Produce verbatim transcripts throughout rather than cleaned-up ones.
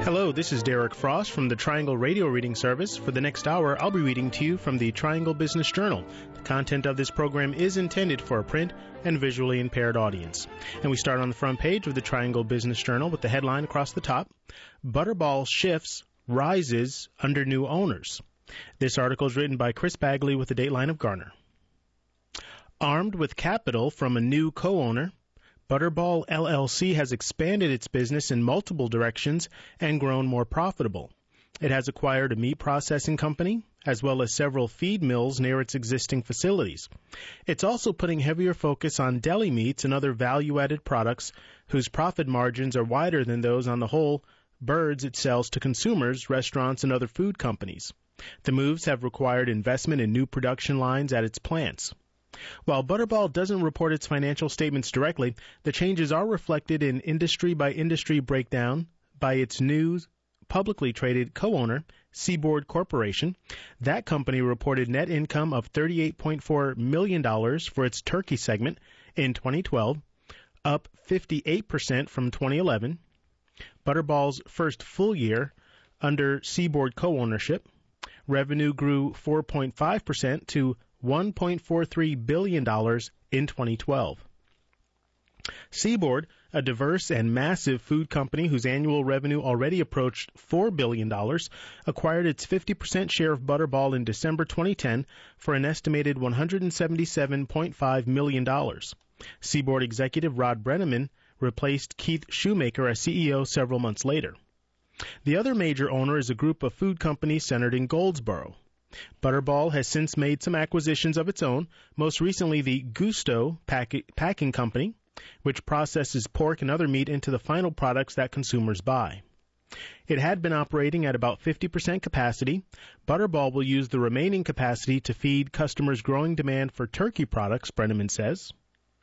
Hello, this is Derek Frost from the Triangle Radio Reading Service. For the next hour, I'll be reading to you from the Triangle Business Journal. The content of this program is intended for a print and visually impaired audience. And we start on the front page of the Triangle Business Journal with the headline across the top, Butterball Shifts, Rises Under New Owners. This article is written by Chris Bagley with the Dateline of Garner. Armed with capital from a new co-owner, Butterball L L C has expanded its business in multiple directions and grown more profitable. It has acquired a meat processing company, as well as several feed mills near its existing facilities. It's also putting heavier focus on deli meats and other value-added products whose profit margins are wider than those on the whole birds it sells to consumers, restaurants, and other food companies. The moves have required investment in new production lines at its plants. While Butterball doesn't report its financial statements directly, the changes are reflected in industry-by-industry breakdown by its new publicly traded co-owner, Seaboard Corporation. That company reported net income of thirty-eight point four million dollars for its turkey segment in twenty twelve, up fifty-eight percent from twenty eleven. Butterball's first full year under Seaboard co-ownership, revenue grew four point five percent to one point four three billion dollars in twenty twelve. Seaboard, a diverse and massive food company whose annual revenue already approached four billion dollars, acquired its fifty percent share of Butterball in December twenty ten for an estimated one hundred seventy-seven point five million dollars. Seaboard executive Rod Brenneman replaced Keith Shoemaker as C E O several months later. The other major owner is a group of food companies centered in Goldsboro. Butterball has since made some acquisitions of its own, most recently the Gusto pack- Packing Company, which processes pork and other meat into the final products that consumers buy. It had been operating at about fifty percent capacity. Butterball will use the remaining capacity to feed customers' growing demand for turkey products, Brenneman says.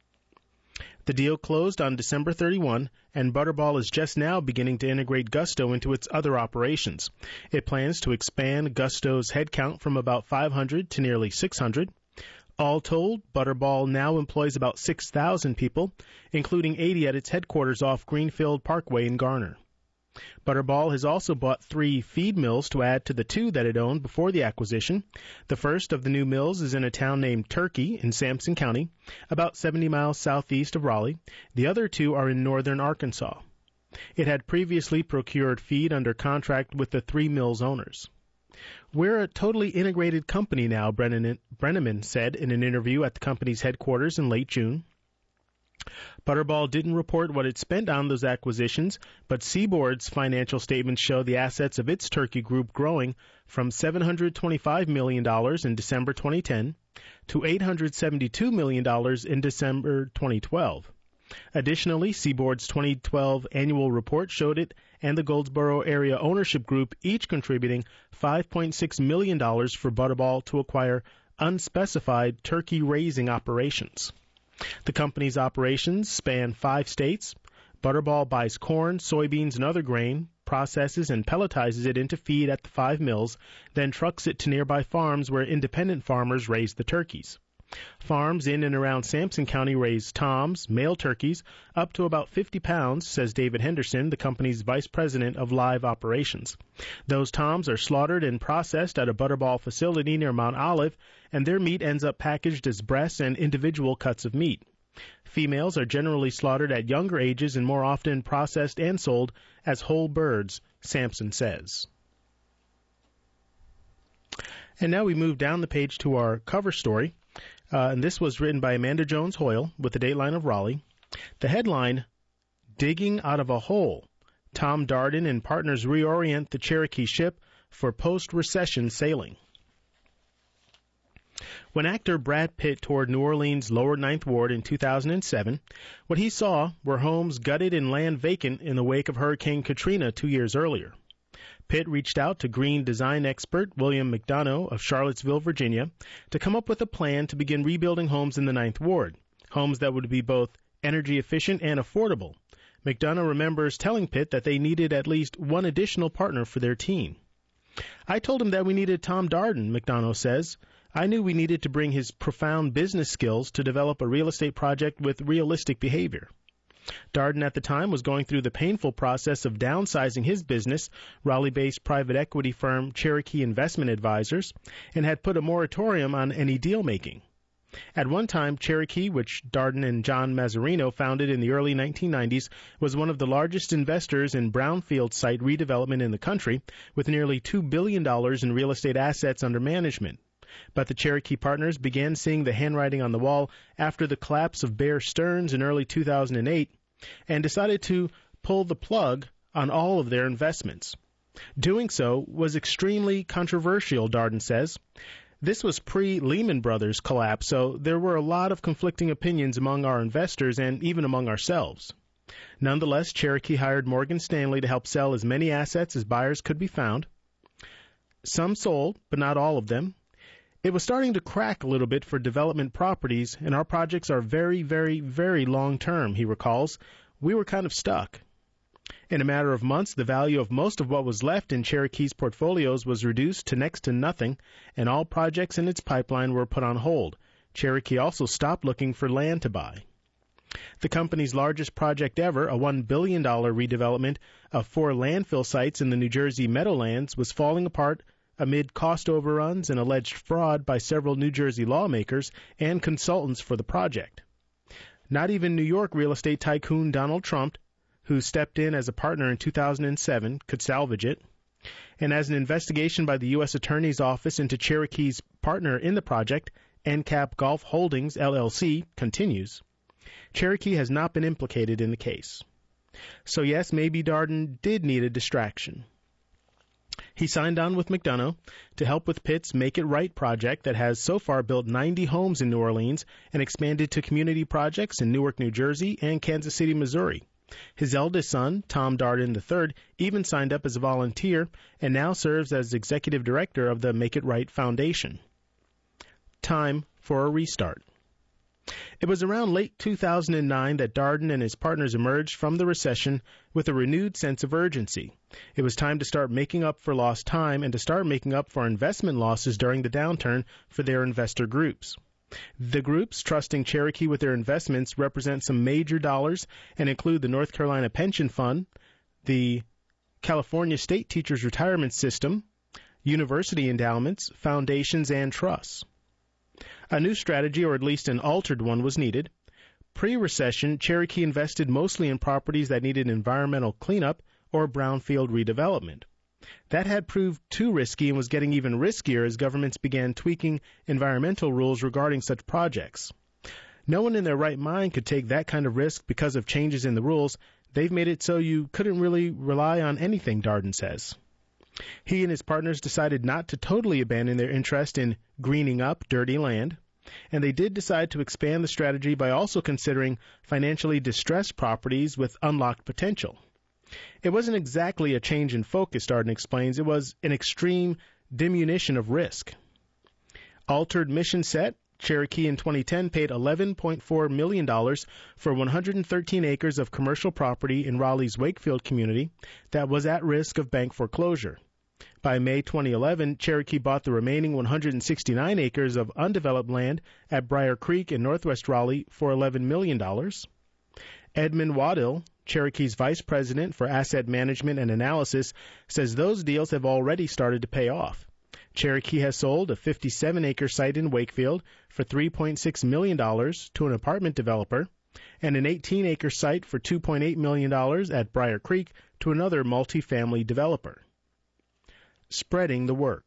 The deal closed on December thirty-first, and Butterball is just now beginning to integrate Gusto into its other operations. It plans to expand Gusto's headcount from about five hundred to nearly six hundred. All told, Butterball now employs about six thousand people, including eighty at its headquarters off Greenfield Parkway in Garner. Butterball has also bought three feed mills to add to the two that it owned before the acquisition. The first of the new mills is in a town named Turkey in Sampson County, about seventy miles southeast of Raleigh. The other two are in northern Arkansas. It had previously procured feed under contract with the three mills owners. We're a totally integrated company now, Brennan, Brenneman said in an interview at the company's headquarters in late June. Butterball didn't report what it spent on those acquisitions, but Seaboard's financial statements show the assets of its turkey group growing from seven hundred twenty-five million dollars in December twenty ten to eight hundred seventy-two million dollars in December twenty twelve. Additionally, Seaboard's twenty twelve annual report showed it and the Goldsboro Area Ownership Group each contributing five point six million dollars for Butterball to acquire unspecified turkey raising operations. The company's operations span five states. Butterball buys corn, soybeans, and other grain, processes and pelletizes it into feed at the five mills, then trucks it to nearby farms where independent farmers raise the turkeys. Farms in and around Sampson County raise toms, male turkeys, up to about fifty pounds, says David Henderson, the company's vice president of live operations. Those toms are slaughtered and processed at a Butterball facility near Mount Olive, and their meat ends up packaged as breasts and individual cuts of meat. Females are generally slaughtered at younger ages and more often processed and sold as whole birds, Sampson says. And now we move down the page to our cover story. Uh, and this was written by Amanda Jones Hoyle with the Dateline of Raleigh. The headline, Digging Out of a Hole. Tom Darden and partners reorient the Cherokee ship for post-recession sailing. When actor Brad Pitt toured New Orleans' Lower Ninth Ward in two thousand seven, what he saw were homes gutted and land vacant in the wake of Hurricane Katrina two years earlier. Pitt reached out to green design expert William McDonough of Charlottesville, Virginia, to come up with a plan to begin rebuilding homes in the Ninth Ward, homes that would be both energy efficient and affordable. McDonough remembers telling Pitt that they needed at least one additional partner for their team. I told him that we needed Tom Darden, McDonough says. I knew we needed to bring his profound business skills to develop a real estate project with realistic behavior. Darden at the time was going through the painful process of downsizing his business, Raleigh-based private equity firm Cherokee Investment Advisors, and had put a moratorium on any deal-making. At one time, Cherokee, which Darden and John Mazzarino founded in the early nineteen nineties, was one of the largest investors in brownfield site redevelopment in the country, with nearly two billion dollars in real estate assets under management. But the Cherokee partners began seeing the handwriting on the wall after the collapse of Bear Stearns in early two thousand eight and decided to pull the plug on all of their investments. Doing so was extremely controversial, Darden says. This was pre-Lehman Brothers collapse, so there were a lot of conflicting opinions among our investors and even among ourselves. Nonetheless, Cherokee hired Morgan Stanley to help sell as many assets as buyers could be found. Some sold, but not all of them. It was starting to crack a little bit for development properties, and our projects are very, very, very long-term, he recalls. We were kind of stuck. In a matter of months, the value of most of what was left in Cherokee's portfolios was reduced to next to nothing, and all projects in its pipeline were put on hold. Cherokee also stopped looking for land to buy. The company's largest project ever, a one billion dollars redevelopment of four landfill sites in the New Jersey Meadowlands, was falling apart amid cost overruns and alleged fraud by several New Jersey lawmakers and consultants for the project. Not even New York real estate tycoon Donald Trump, who stepped in as a partner in two thousand seven, could salvage it. And as an investigation by the U S Attorney's Office into Cherokee's partner in the project, N C A P Golf Holdings, L L C, continues, Cherokee has not been implicated in the case. So yes, maybe Darden did need a distraction. He signed on with McDonough to help with Pitt's Make It Right project that has so far built ninety homes in New Orleans and expanded to community projects in Newark, New Jersey and Kansas City, Missouri. His eldest son, Tom Darden the third, even signed up as a volunteer and now serves as executive director of the Make It Right Foundation. Time for a restart. It was around late two thousand nine that Darden and his partners emerged from the recession with a renewed sense of urgency. It was time to start making up for lost time and to start making up for investment losses during the downturn for their investor groups. The groups trusting Cherokee with their investments represent some major dollars and include the North Carolina Pension Fund, the California State Teachers Retirement System, university endowments, foundations, and trusts. A new strategy, or at least an altered one, was needed. Pre-recession, Cherokee invested mostly in properties that needed environmental cleanup or brownfield redevelopment. That had proved too risky and was getting even riskier as governments began tweaking environmental rules regarding such projects. No one in their right mind could take that kind of risk because of changes in the rules. They've made it so you couldn't really rely on anything, Darden says. He and his partners decided not to totally abandon their interest in greening up dirty land, and they did decide to expand the strategy by also considering financially distressed properties with unlocked potential. It wasn't exactly a change in focus, Darden explains. It was an extreme diminution of risk. Altered mission set, Cherokee in twenty ten paid eleven point four million dollars for one hundred thirteen acres of commercial property in Raleigh's Wakefield community that was at risk of bank foreclosure. By May twenty eleven, Cherokee bought the remaining one hundred sixty-nine acres of undeveloped land at Briar Creek in northwest Raleigh for eleven million dollars. Edmund Wadill, Cherokee's vice president for asset management and analysis, says those deals have already started to pay off. Cherokee has sold a fifty-seven acre site in Wakefield for three point six million dollars to an apartment developer and an eighteen acre site for two point eight million dollars at Briar Creek to another multifamily developer. Spreading the work.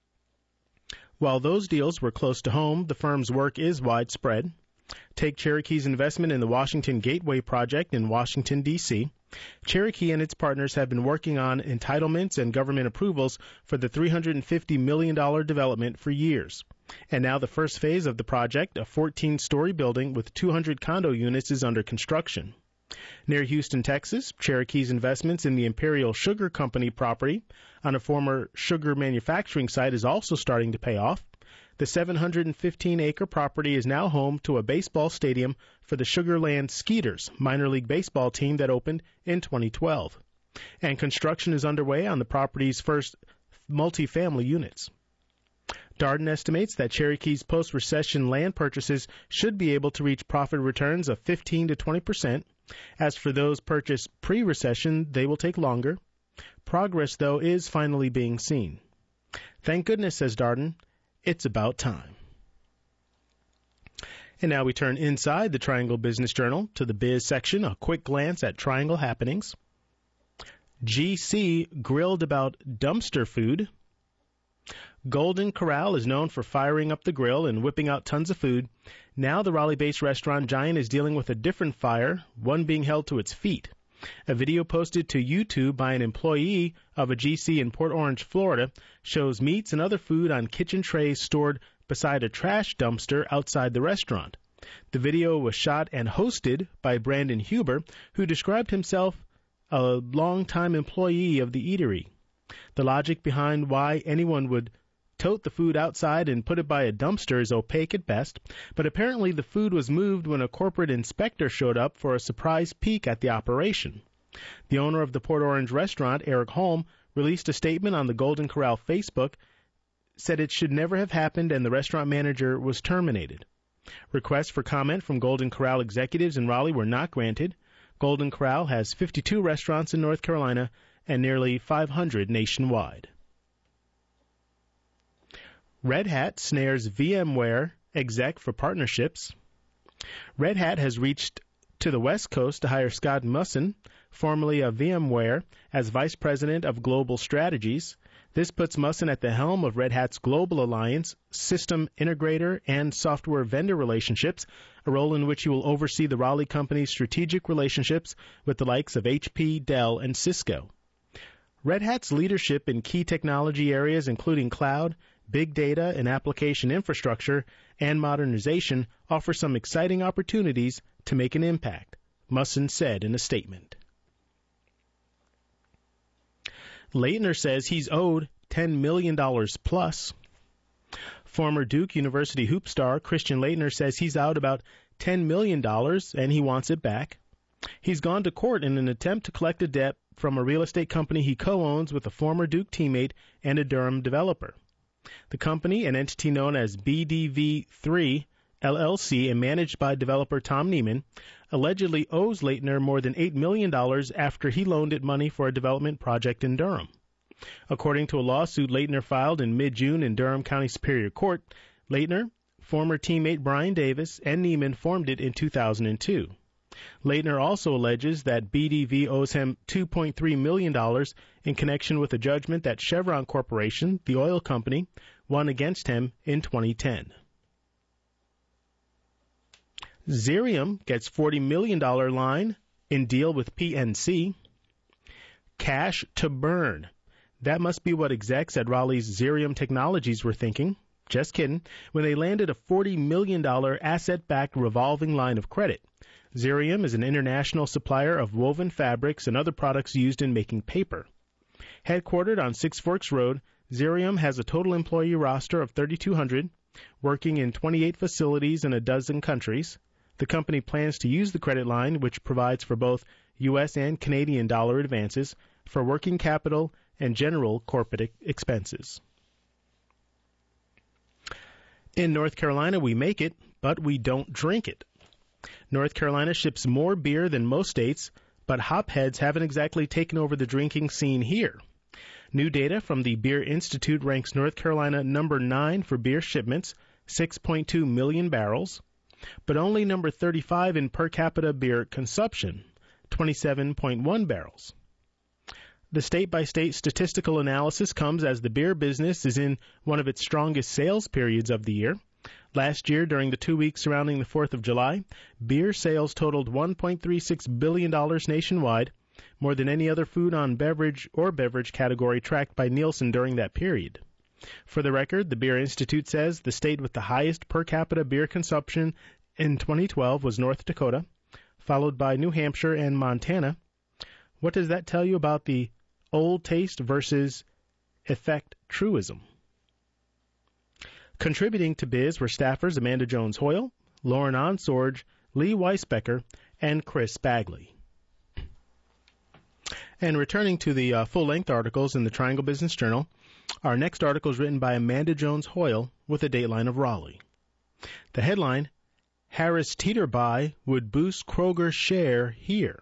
While those deals were close to home, the firm's work is widespread. Take Cherokee's investment in the Washington Gateway project in Washington, D C Cherokee and its partners have been working on entitlements and government approvals for the three hundred fifty million dollars development for years. And now the first phase of the project, a fourteen story building with two hundred condo units, is under construction. Near Houston, Texas, Cherokee's investments in the Imperial Sugar Company property on a former sugar manufacturing site is also starting to pay off. The seven hundred fifteen acre property is now home to a baseball stadium for the Sugarland Skeeters minor league baseball team that opened in twenty twelve. And construction is underway on the property's first multifamily units. Darden estimates that Cherokee's post-recession land purchases should be able to reach profit returns of fifteen to twenty percent, As for those purchased pre-recession, they will take longer. Progress, though, is finally being seen. Thank goodness, says Darden, it's about time. And now we turn inside the Triangle Business Journal to the biz section, a quick glance at Triangle happenings. G C grilled about dumpster food. Golden Corral is known for firing up the grill and whipping out tons of food. Now the Raleigh-based restaurant giant is dealing with a different fire, one being held to its feet. A video posted to YouTube by an employee of a G C in Port Orange, Florida, shows meats and other food on kitchen trays stored beside a trash dumpster outside the restaurant. The video was shot and hosted by Brandon Huber, who described himself a longtime employee of the eatery. The logic behind why anyone would tote the food outside and put it by a dumpster is opaque at best, but apparently the food was moved when a corporate inspector showed up for a surprise peek at the operation. The owner of the Port Orange restaurant, Eric Holm, released a statement on the Golden Corral Facebook, said it should never have happened and the restaurant manager was terminated. Requests for comment from Golden Corral executives in Raleigh were not granted. Golden Corral has fifty-two restaurants in North Carolina and nearly five hundred nationwide. Red Hat snares VMware exec for partnerships. Red Hat has reached to the West Coast to hire Scott Musson, formerly of VMware, as Vice President of Global Strategies. This puts Musson at the helm of Red Hat's Global Alliance, system integrator, and software vendor relationships, a role in which he will oversee the Raleigh company's strategic relationships with the likes of H P, Dell, and Cisco. Red Hat's leadership in key technology areas including cloud, big data and application infrastructure, and modernization offer some exciting opportunities to make an impact, Musson said in a statement. Leitner says he's owed ten million dollars plus. Former Duke University hoop star Christian Leitner says he's out about ten million dollars and he wants it back. He's gone to court in an attempt to collect a debt from a real estate company he co-owns with a former Duke teammate and a Durham developer. The company, an entity known as B D V three L L C and managed by developer Tom Neiman, allegedly owes Leitner more than eight million dollars after he loaned it money for a development project in Durham. According to a lawsuit Leitner filed in mid-June in Durham County Superior Court, Leitner, former teammate Brian Davis, and Neiman formed it in two thousand two. Leitner also alleges that B D V owes him two point three million dollars in connection with a judgment that Chevron Corporation, the oil company, won against him in twenty ten. Xerium gets forty million dollars line in deal with P N C. Cash to burn. That must be what execs at Raleigh's Xerium Technologies were thinking. Just kidding. When they landed a forty million dollars asset-backed revolving line of credit. Xerium is an international supplier of woven fabrics and other products used in making paper. Headquartered on Six Forks Road, Xerium has a total employee roster of thirty-two hundred, working in twenty-eight facilities in a dozen countries. The company plans to use the credit line, which provides for both U S and Canadian dollar advances, for working capital and general corporate expenses. In North Carolina, we make it, but we don't drink it. North Carolina ships more beer than most states, but hopheads haven't exactly taken over the drinking scene here. New data from the Beer Institute ranks North Carolina number nine for beer shipments, six point two million barrels, but only number thirty-five in per capita beer consumption, twenty-seven point one barrels. The state-by-state statistical analysis comes as the beer business is in one of its strongest sales periods of the year. Last year, during the two weeks surrounding the fourth of July, beer sales totaled one point three six billion dollars nationwide, more than any other food on beverage or beverage category tracked by Nielsen during that period. For the record, the Beer Institute says the state with the highest per capita beer consumption in twenty twelve was North Dakota, followed by New Hampshire and Montana. What does that tell you about the old taste versus effect truism? Contributing to Biz were staffers Amanda Jones-Hoyle, Lauren Onsorge, Lee Weisbecker, and Chris Bagley. And returning to the uh, full-length articles in the Triangle Business Journal, our next article is written by Amanda Jones-Hoyle with a dateline of Raleigh. The headline, Harris Teeter buy would boost Kroger's share here.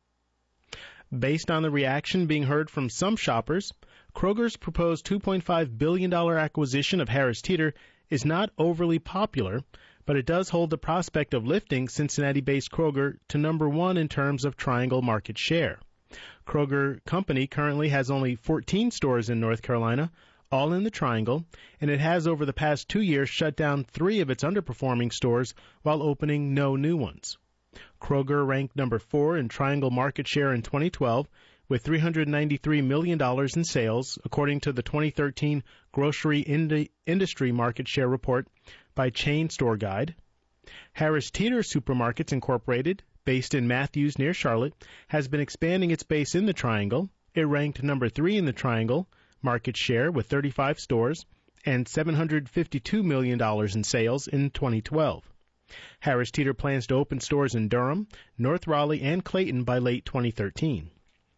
Based on the reaction being heard from some shoppers, Kroger's proposed two point five billion dollars acquisition of Harris Teeter is not overly popular, but it does hold the prospect of lifting Cincinnati-based Kroger to number one in terms of Triangle market share. Kroger Company currently has only fourteen stores in North Carolina, all in the Triangle, and it has over the past two years shut down three of its underperforming stores while opening no new ones. Kroger ranked number four in Triangle market share in twenty twelve with three hundred ninety-three million dollars in sales, according to the twenty thirteen Grocery Indi- Industry Market Share Report by Chain Store Guide. Harris Teeter Supermarkets Incorporated, based in Matthews near Charlotte, has been expanding its base in the Triangle. It ranked number three in the Triangle market share with thirty-five stores and seven hundred fifty-two million dollars in sales in twenty twelve. Harris Teeter plans to open stores in Durham, North Raleigh, and Clayton by late twenty thirteen.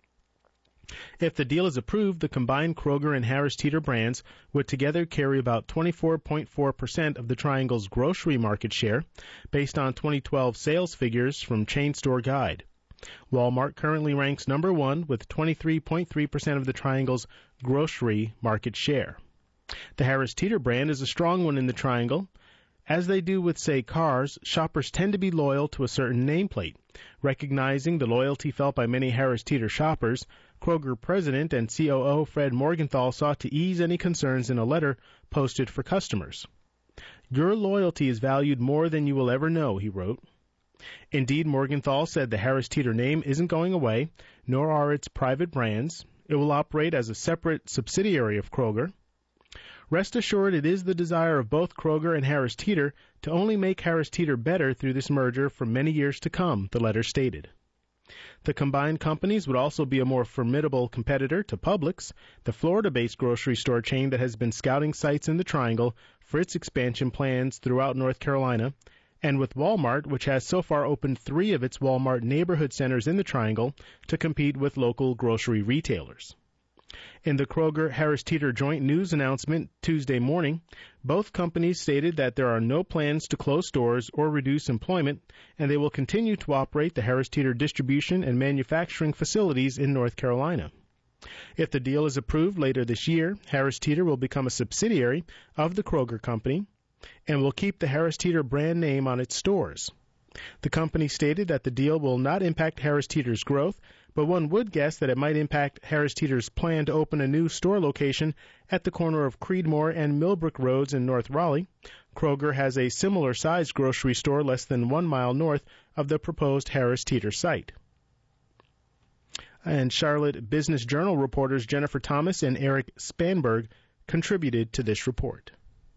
If the deal is approved, the combined Kroger and Harris Teeter brands would together carry about twenty-four point four percent of the Triangle's grocery market share, based on twenty twelve sales figures from Chain Store Guide. Walmart currently ranks number one with twenty-three point three percent of the Triangle's grocery market share. The Harris Teeter brand is a strong one in the Triangle. As they do with, say, cars, shoppers tend to be loyal to a certain nameplate. Recognizing the loyalty felt by many Harris Teeter shoppers, Kroger President and C O O Fred Morgenthau sought to ease any concerns in a letter posted for customers. "Your loyalty is valued more than you will ever know," he wrote. Indeed, Morgenthau said the Harris Teeter name isn't going away, nor are its private brands. It will operate as a separate subsidiary of Kroger. Rest assured, it is the desire of both Kroger and Harris Teeter to only make Harris Teeter better through this merger for many years to come, the letter stated. The combined companies would also be a more formidable competitor to Publix, the Florida-based grocery store chain that has been scouting sites in the Triangle for its expansion plans throughout North Carolina, and with Walmart, which has so far opened three of its Walmart neighborhood centers in the Triangle to compete with local grocery retailers. In the Kroger-Harris Teeter joint news announcement Tuesday morning, both companies stated that there are no plans to close stores or reduce employment, and they will continue to operate the Harris Teeter distribution and manufacturing facilities in North Carolina. If the deal is approved later this year, Harris Teeter will become a subsidiary of the Kroger Company and will keep the Harris Teeter brand name on its stores. The company stated that the deal will not impact Harris Teeter's growth, but one would guess that it might impact Harris Teeter's plan to open a new store location at the corner of Creedmoor and Millbrook Roads in North Raleigh. Kroger has a similar-sized grocery store less than one mile north of the proposed Harris Teeter site. And Charlotte Business Journal reporters Jennifer Thomas and Eric Spanberg contributed to this report.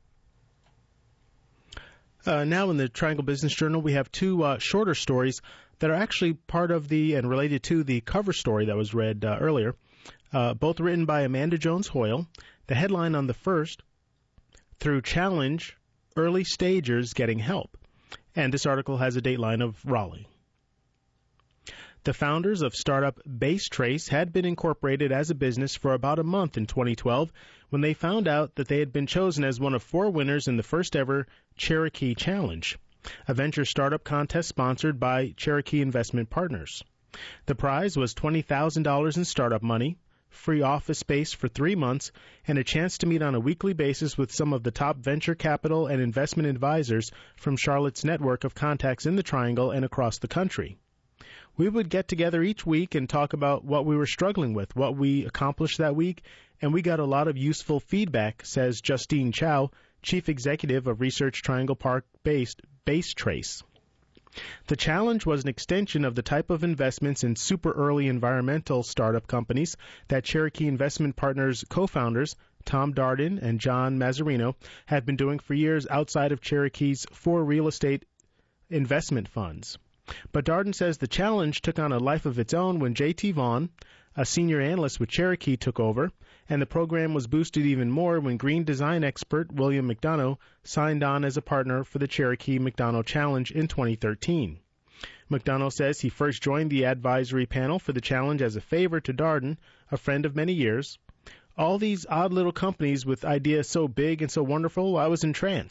Uh, now in the Triangle Business Journal, we have two uh, shorter stories that are actually part of the and related to the cover story that was read uh, earlier, uh, both written by Amanda Jones Hoyle. The headline on the first, "Through Challenge, Early Stagers Getting Help." And this article has a dateline of Raleigh. The founders of startup Basetrace had been incorporated as a business for about a month in twenty twelve when they found out that they had been chosen as one of four winners in the first ever Cherokee Challenge, a venture startup contest sponsored by Cherokee Investment Partners. The prize was twenty thousand dollars in startup money, free office space for three months, and a chance to meet on a weekly basis with some of the top venture capital and investment advisors from Charlotte's network of contacts in the Triangle and across the country. We would get together each week and talk about what we were struggling with, what we accomplished that week, and we got a lot of useful feedback, says Justine Chow, Chief Executive of Research Triangle Park-based Basetrace. The challenge was an extension of the type of investments in super early environmental startup companies that Cherokee Investment Partners co-founders Tom Darden and John Mazzarino had been doing for years outside of Cherokee's four real estate investment funds. But Darden says the challenge took on a life of its own when J T Vaughn, a senior analyst with Cherokee, took over, and the program was boosted even more when green design expert William McDonough signed on as a partner for the Cherokee McDonough Challenge in twenty thirteen. McDonough says he first joined the advisory panel for the challenge as a favor to Darden, a friend of many years. "All these odd little companies with ideas so big and so wonderful, I was entranced.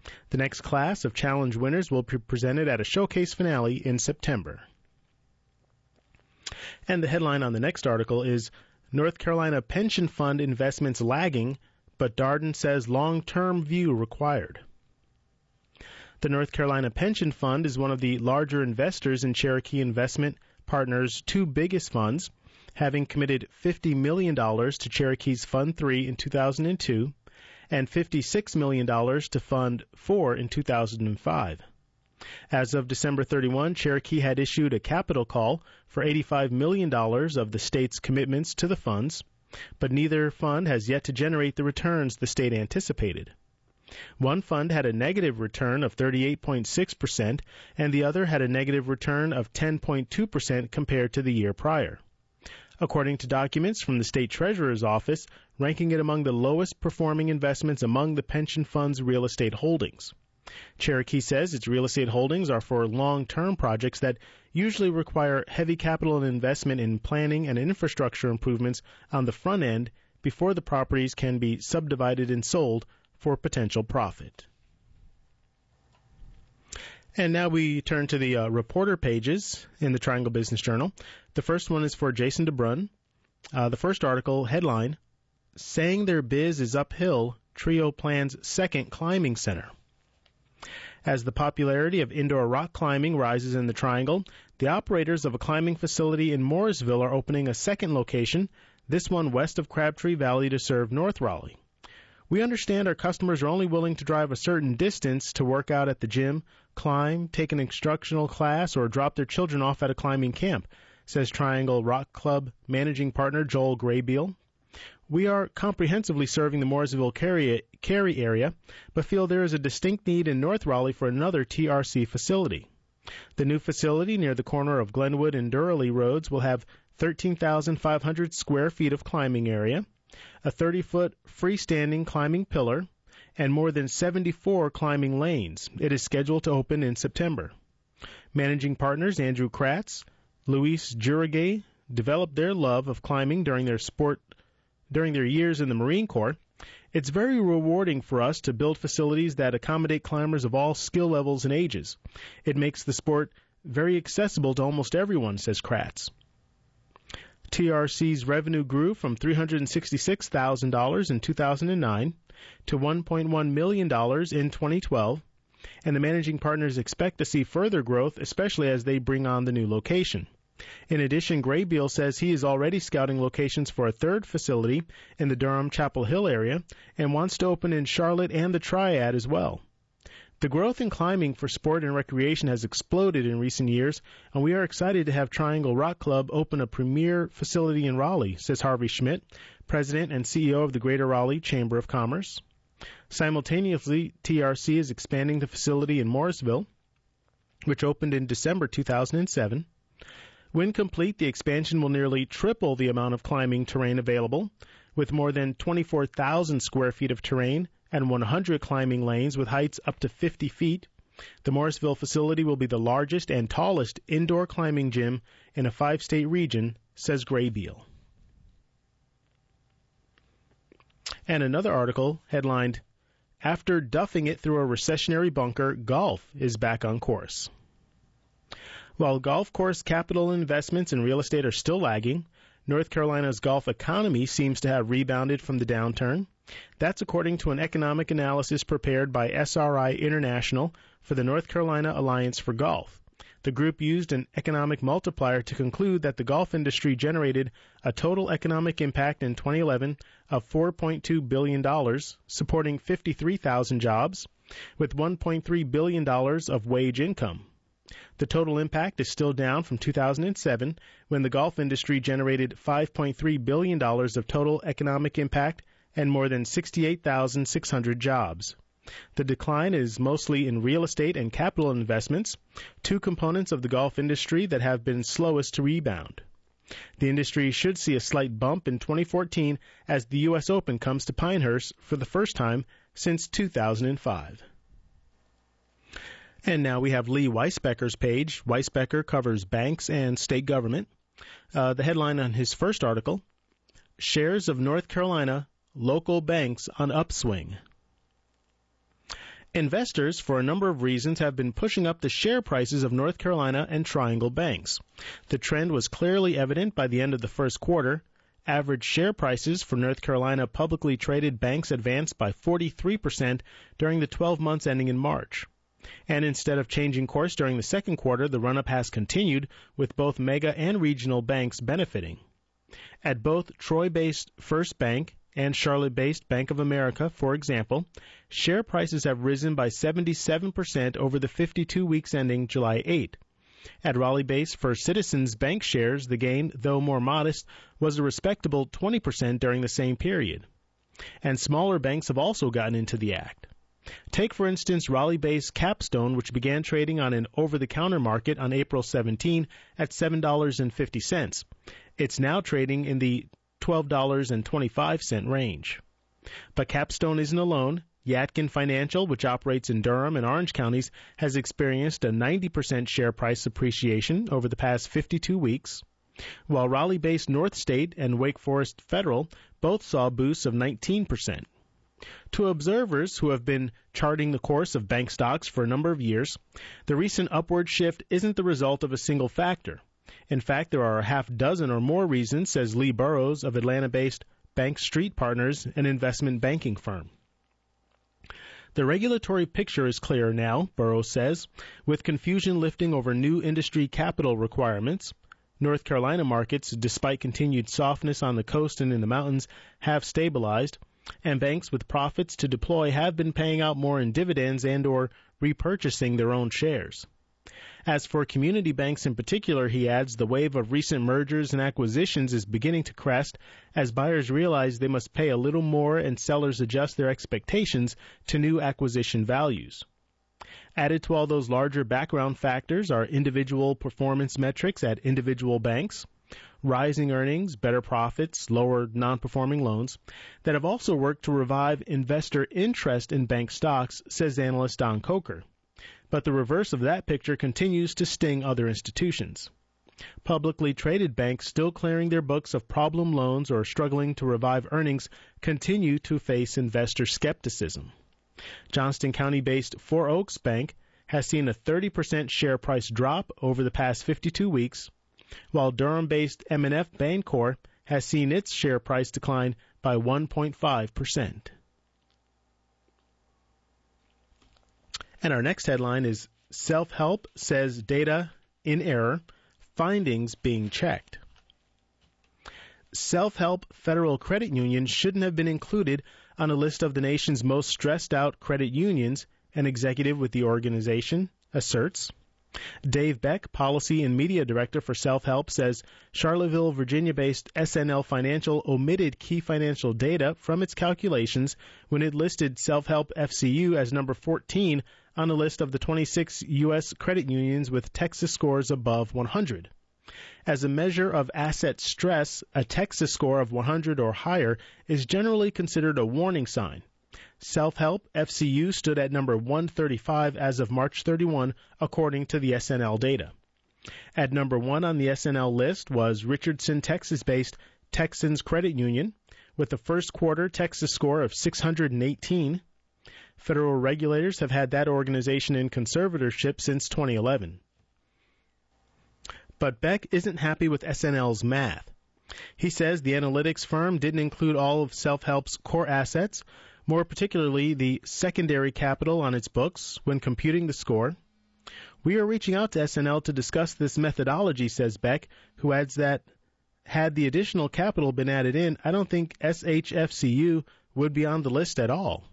The next class of challenge winners will be presented at a showcase finale in September. And the headline on the next article is North Carolina Pension Fund Investments Lagging, but Darden says long-term view required. The North Carolina Pension Fund is one of the larger investors in Cherokee Investment Partners' two biggest funds, having committed fifty million dollars to Cherokee's Fund three in two thousand two and fifty-six million dollars to Fund four in two thousand five. As of December thirty-first, Cherokee had issued a capital call for eighty-five million dollars of the state's commitments to the funds, but neither fund has yet to generate the returns the state anticipated. One fund had a negative return of thirty-eight point six percent, and the other had a negative return of ten point two percent compared to the year prior. According to documents from the state treasurer's office, ranking it among the lowest performing investments among the pension fund's real estate holdings. Cherokee says its real estate holdings are for long-term projects that usually require heavy capital and investment in planning and infrastructure improvements on the front end before the properties can be subdivided and sold for potential profit. And now we turn to the uh, reporter pages in the Triangle Business Journal. The first one is for Jason DeBrun. Uh, the first article, headline, Saying Their Biz is Uphill, Trio Plans Second Climbing Center. As the popularity of indoor rock climbing rises in the Triangle, the operators of a climbing facility in Mooresville are opening a second location, this one west of Crabtree Valley, to serve North Raleigh. We understand our customers are only willing to drive a certain distance to work out at the gym, climb, take an instructional class, or drop their children off at a climbing camp, says Triangle Rock Club managing partner Joel Graybeal. We are comprehensively serving the Mooresville Cary, Cary area, but feel there is a distinct need in North Raleigh for another T R C facility. The new facility near the corner of Glenwood and Durley Roads will have thirteen thousand five hundred square feet of climbing area, a thirty-foot freestanding climbing pillar, and more than seventy-four climbing lanes. It is scheduled to open in September. Managing partners Andrew Kratz, Luis Jurigay developed their love of climbing during their sport during their years in the Marine Corps. It's very rewarding for us to build facilities that accommodate climbers of all skill levels and ages. It makes the sport very accessible to almost everyone, says Kratz. T R C's revenue grew from three hundred sixty-six thousand dollars in two thousand nine to one point one million dollars in twenty twelve, and the managing partners expect to see further growth, especially as they bring on the new location. In addition, Graybeal says he is already scouting locations for a third facility in the Durham-Chapel Hill area and wants to open in Charlotte and the Triad as well. The growth in climbing for sport and recreation has exploded in recent years, and we are excited to have Triangle Rock Club open a premier facility in Raleigh, says Harvey Schmidt, president and C E O of the Greater Raleigh Chamber of Commerce. Simultaneously, T R C is expanding the facility in Mooresville, which opened in December two thousand seven. When complete, the expansion will nearly triple the amount of climbing terrain available, with more than twenty-four thousand square feet of terrain and one hundred climbing lanes with heights up to fifty feet. The Mooresville facility will be the largest and tallest indoor climbing gym in a five-state region, says Graybeal. And another article headlined, After Duffing It Through a Recessionary Bunker, Golf is Back on Course. While golf course capital investments in real estate are still lagging, North Carolina's golf economy seems to have rebounded from the downturn. That's according to an economic analysis prepared by S R I International for the North Carolina Alliance for Golf. The group used an economic multiplier to conclude that the golf industry generated a total economic impact in twenty eleven of four point two billion dollars, supporting fifty-three thousand jobs, with one point three billion dollars of wage income. The total impact is still down from two thousand seven, when the golf industry generated five point three billion dollars of total economic impact and more than sixty-eight thousand six hundred jobs. The decline is mostly in real estate and capital investments, two components of the golf industry that have been slowest to rebound. The industry should see a slight bump in twenty fourteen as the U S Open comes to Pinehurst for the first time since two thousand five. And now we have Lee Weisbecker's page. Weisbecker covers banks and state government. Uh, the headline on his first article, Shares of North Carolina Local Banks on Upswing. Investors, for a number of reasons, have been pushing up the share prices of North Carolina and Triangle banks. The trend was clearly evident by the end of the first quarter. Average share prices for North Carolina publicly traded banks advanced by forty-three percent during the twelve months ending in March. And instead of changing course during the second quarter, the run-up has continued, with both mega and regional banks benefiting. At both Troy-based First Bank and Charlotte-based Bank of America, for example, share prices have risen by seventy-seven percent over the fifty-two weeks ending July eighth. At Raleigh-based First Citizens Bank shares, the gain, though more modest, was a respectable twenty percent during the same period. And smaller banks have also gotten into the act. Take, for instance, Raleigh-based Capstone, which began trading on an over-the-counter market on April seventeenth at seven dollars and fifty cents. It's now trading in the twelve dollars and twenty-five cents range. But Capstone isn't alone. Yadkin Financial, which operates in Durham and Orange counties, has experienced a ninety percent share price appreciation over the past fifty-two weeks, while Raleigh-based North State and Wake Forest Federal both saw boosts of nineteen percent. To observers who have been charting the course of bank stocks for a number of years, the recent upward shift isn't the result of a single factor. In fact, there are a half dozen or more reasons, says Lee Burrows of Atlanta-based Bank Street Partners, an investment banking firm. The regulatory picture is clearer now, Burrows says, with confusion lifting over new industry capital requirements. North Carolina markets, despite continued softness on the coast and in the mountains, have stabilized, and banks with profits to deploy have been paying out more in dividends and or repurchasing their own shares. As for community banks in particular, he adds, the wave of recent mergers and acquisitions is beginning to crest as buyers realize they must pay a little more and sellers adjust their expectations to new acquisition values. Added to all those larger background factors are individual performance metrics at individual banks, rising earnings, better profits, lower non-performing loans that have also worked to revive investor interest in bank stocks, says analyst Don Coker. But the reverse of that picture continues to sting other institutions. Publicly traded banks still clearing their books of problem loans or struggling to revive earnings continue to face investor skepticism. Johnston County-based Four Oaks Bank has seen a thirty percent share price drop over the past fifty-two weeks, while Durham-based M and F Bancorp has seen its share price decline by one point five percent. And our next headline is Self-Help Says Data in Error, Findings Being Checked. Self-Help Federal Credit Union shouldn't have been included on a list of the nation's most stressed-out credit unions, an executive with the organization asserts. Dave Beck, Policy and Media Director for Self-Help, says Charlottesville, Virginia-based S N L Financial omitted key financial data from its calculations when it listed Self-Help F C U as number fourteen on a list of the twenty-six U S credit unions with Texas scores above one hundred. As a measure of asset stress, a Texas score of one hundred or higher is generally considered a warning sign. Self-Help F C U stood at number one thirty-five as of March thirty-first, according to the S N L data. At number one on the S N L list was Richardson, Texas-based Texans Credit Union, with a first quarter Texas score of six hundred eighteen. Federal regulators have had that organization in conservatorship since twenty eleven. But Beck isn't happy with S N L's math. He says the analytics firm didn't include all of Self-Help's core assets, more particularly the secondary capital on its books, when computing the score. We are reaching out to S N L to discuss this methodology, says Beck, who adds that had the additional capital been added in, I don't think S H F C U would be on the list at all.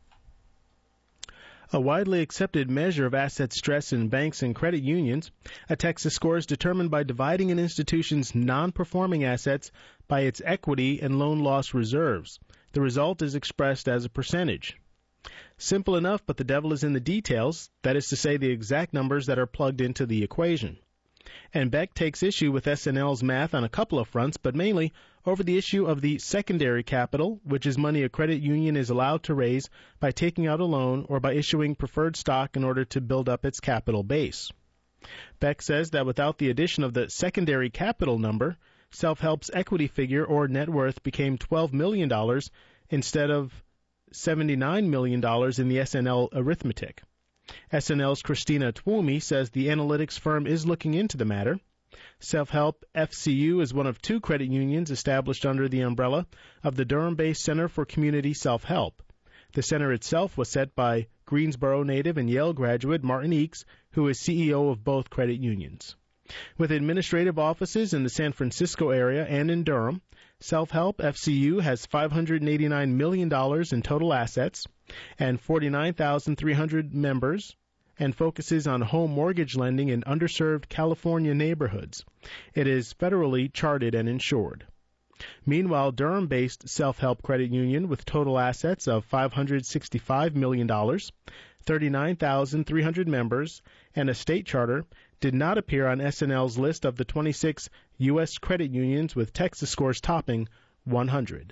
A widely accepted measure of asset stress in banks and credit unions, a Texas score is determined by dividing an institution's non-performing assets by its equity and loan loss reserves. The result is expressed as a percentage. Simple enough, but the devil is in the details, that is to say the exact numbers that are plugged into the equation. And Beck takes issue with S N L's math on a couple of fronts, but mainly over the issue of the secondary capital, which is money a credit union is allowed to raise by taking out a loan or by issuing preferred stock in order to build up its capital base. Beck says that without the addition of the secondary capital number, Self-Help's equity figure or net worth became twelve million dollars instead of seventy-nine million dollars in the S N L arithmetic. S N L's Christina Twomey says the analytics firm is looking into the matter. Self-Help F C U is one of two credit unions established under the umbrella of the Durham-based Center for Community Self-Help. The center itself was set by Greensboro native and Yale graduate Martin Eakes, who is C E O of both credit unions. With administrative offices in the San Francisco area and in Durham, Self-Help F C U has five hundred eighty-nine million dollars in total assets and forty-nine thousand three hundred members, and focuses on home mortgage lending in underserved California neighborhoods. It is federally chartered and insured. Meanwhile, Durham-based Self-Help Credit Union, with total assets of five hundred sixty-five million dollars, thirty-nine thousand three hundred members, and a state charter, did not appear on S N L's list of the twenty-six U S credit unions with Texas scores topping one hundred.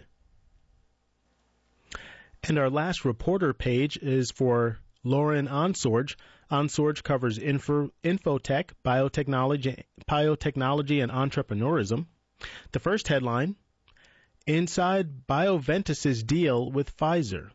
And our last reporter page is for Lauren Onsorge. Onsorge covers info, infotech, biotechnology, biotechnology, and entrepreneurism. The first headline, Inside Bioventus's Deal with Pfizer.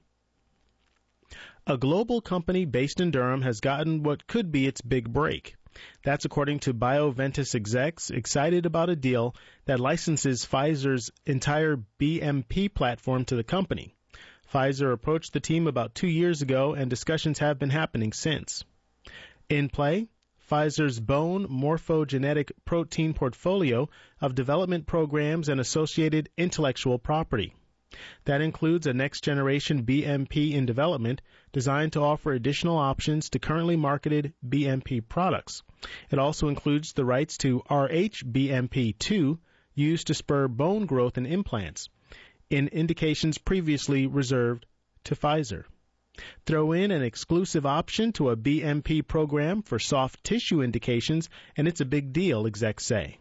A global company based in Durham has gotten what could be its big break. That's according to Bioventus execs excited about a deal that licenses Pfizer's entire B M P platform to the company. Pfizer approached the team about two years ago, and discussions have been happening since. In play, Pfizer's bone morphogenetic protein portfolio of development programs and associated intellectual property. That includes a next-generation B M P in development designed to offer additional options to currently marketed B M P products. It also includes the rights to R H B M P two, used to spur bone growth in implants, in indications previously reserved to Pfizer. Throw in an exclusive option to a B M P program for soft tissue indications, and it's a big deal, execs say.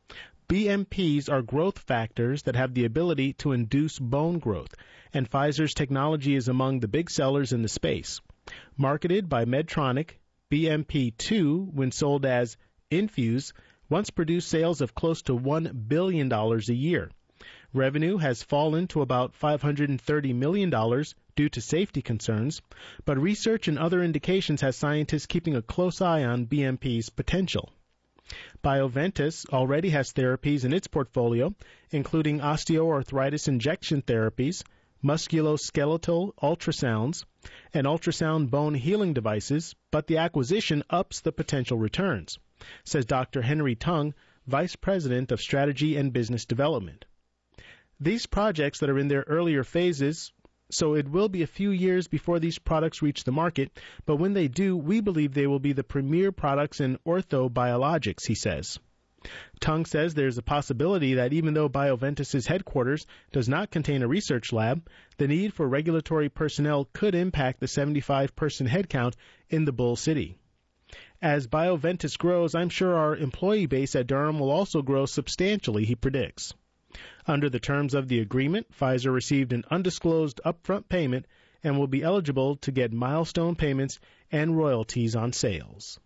B M Ps are growth factors that have the ability to induce bone growth, and Pfizer's technology is among the big sellers in the space. Marketed by Medtronic, B M P two, when sold as Infuse, once produced sales of close to one billion dollars a year. Revenue has fallen to about five hundred thirty million dollars due to safety concerns, but research and other indications has scientists keeping a close eye on B M P's potential. Bioventus already has therapies in its portfolio, including osteoarthritis injection therapies, musculoskeletal ultrasounds, and ultrasound bone healing devices, but the acquisition ups the potential returns, says Doctor Henry Tung, Vice President of Strategy and Business Development. These projects that are in their earlier phases, so it will be a few years before these products reach the market, but when they do, we believe they will be the premier products in orthobiologics, he says. Tung says there's a possibility that even though Bioventus's headquarters does not contain a research lab, the need for regulatory personnel could impact the seventy-five person headcount in the Bull City. As Bioventus grows, I'm sure our employee base at Durham will also grow substantially, he predicts. Under the terms of the agreement, Pfizer received an undisclosed upfront payment and will be eligible to get milestone payments and royalties on sales.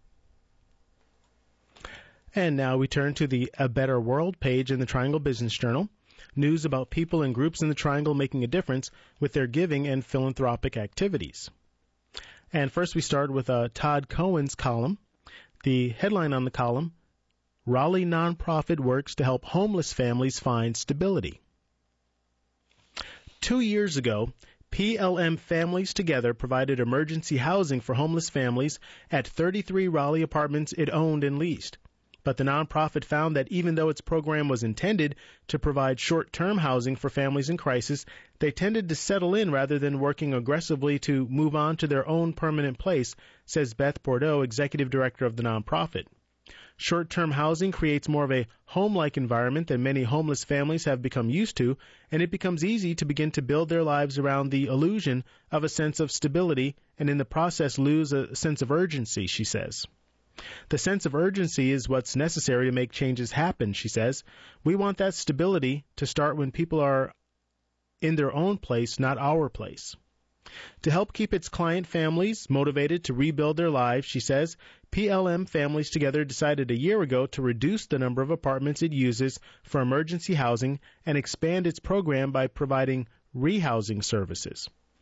And now we turn to the A Better World page in the Triangle Business Journal. News about people and groups in the Triangle making a difference with their giving and philanthropic activities. And first we start with uh, Todd Cohen's column. The headline on the column, Raleigh nonprofit works to help homeless families find stability. Two years ago, P L M Families Together provided emergency housing for homeless families at thirty-three Raleigh apartments it owned and leased. But the nonprofit found that even though its program was intended to provide short-term housing for families in crisis, they tended to settle in rather than working aggressively to move on to their own permanent place, says Beth Bordeaux, executive director of the nonprofit. Short-term housing creates more of a home-like environment than many homeless families have become used to, and it becomes easy to begin to build their lives around the illusion of a sense of stability and in the process lose a sense of urgency, she says. The sense of urgency is what's necessary to make changes happen, she says. We want that stability to start when people are in their own place, not our place. To help keep its client families motivated to rebuild their lives, she says, P L M Families Together decided a year ago to reduce the number of apartments it uses for emergency housing and expand its program by providing rehousing services.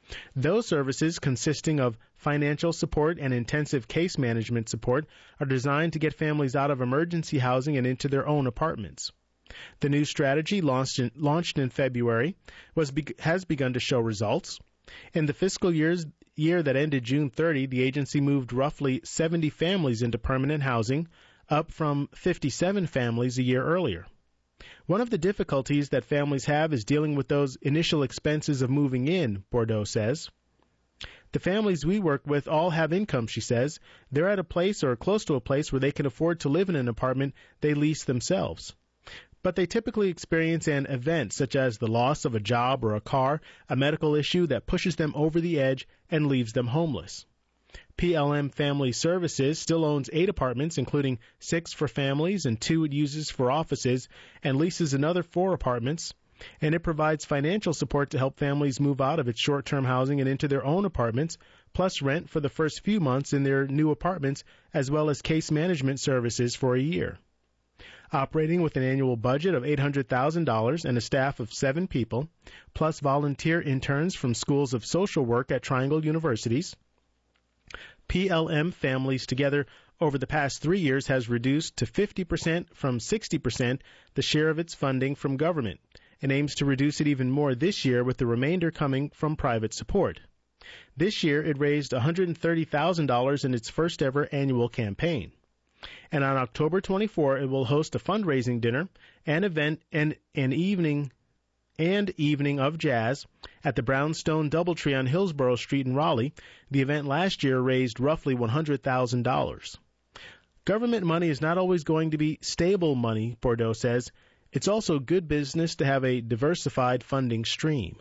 Those services, consisting of financial support and intensive case management support, are designed to get families out of emergency housing and into their own apartments. The new strategy, launched in, launched in February, was be, has begun to show results. In the fiscal years, year that ended June thirtieth, the agency moved roughly seventy families into permanent housing, up from fifty-seven families a year earlier. One of the difficulties that families have is dealing with those initial expenses of moving in, Bordeaux says. The families we work with all have income, she says. They're at a place or close to a place where they can afford to live in an apartment they lease themselves. But they typically experience an event such as the loss of a job or a car, a medical issue that pushes them over the edge and leaves them homeless. P L M Family Services still owns eight apartments, including six for families and two it uses for offices, and leases another four apartments. And it provides financial support to help families move out of its short-term housing and into their own apartments, plus rent for the first few months in their new apartments, as well as case management services for a year. Operating with an annual budget of eight hundred thousand dollars and a staff of seven people, plus volunteer interns from schools of social work at Triangle Universities, P L M Families Together over the past three years has reduced to fifty percent from sixty percent the share of its funding from government, and aims to reduce it even more this year, with the remainder coming from private support. This year, it raised one hundred thirty thousand dollars in its first ever annual campaign. And on October twenty-fourth, it will host a fundraising dinner, an event, and an evening and evening of jazz at the Brownstone Doubletree on Hillsborough Street in Raleigh. The event last year raised roughly one hundred thousand dollars. Government money is not always going to be stable money, Bordeaux says. It's also good business to have a diversified funding stream.